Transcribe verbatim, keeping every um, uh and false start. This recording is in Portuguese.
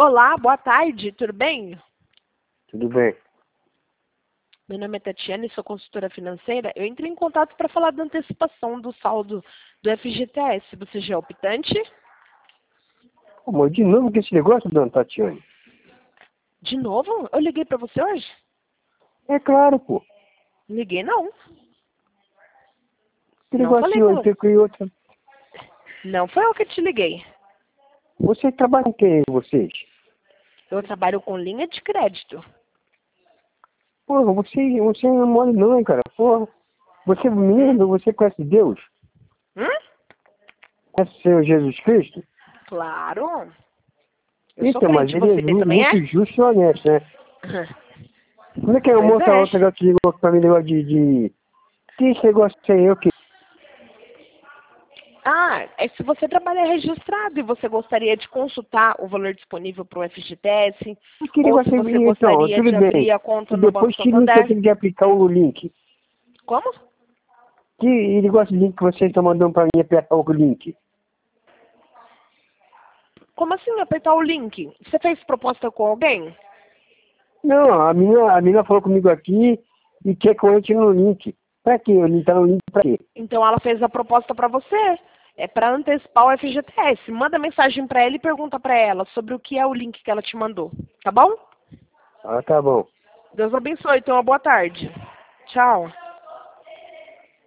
Olá, boa tarde, tudo bem? Tudo bem. Meu nome é Tatiana e sou consultora financeira. Eu entrei em contato para falar da antecipação do saldo do F G T S. Você já é optante? Pô, mas de novo que esse negócio, dona Tatiane? De novo? Eu liguei para você hoje? É claro, pô. Liguei não. Que Não falei negocinho com aí, você. tem que ir outra. Não foi eu que te liguei. Você trabalha com quem, vocês? Eu trabalho com linha de crédito. Porra, você, você não é mole não, cara. Porra. Você, Hum? menino, você conhece Deus? Hum? Conhece o Senhor Jesus Cristo? Claro. Eu sou Então, mas crente, ele é você ju- também é? muito justo e honesto, né? Como é que é a Pois moça é. outra que ligou pra mim, negócio de... de... Que esse negócio aí, o quê? Ah, é se você trabalha registrado e você gostaria de consultar o valor disponível para o F G T S, Que ou se negócio você aí, então, gostaria tudo de bem. abrir a conta E no Banco depois que link eu Santander. tenho que aplicar o link? Como? Que negócio de link que vocês estão mandando pra mim apertar o link? Como assim apertar o link? Você fez proposta com alguém? Não, a menina, a menina falou comigo aqui e quer que eu entre no link. Pra quê? Eu entrar no link pra quê? Então ela fez a proposta para você. É para antecipar o F G T S. Manda mensagem para ela e pergunta para ela sobre o que é o link que ela te mandou. Tá bom? Ah, tá bom. Deus abençoe. Tenha uma boa tarde. Tchau.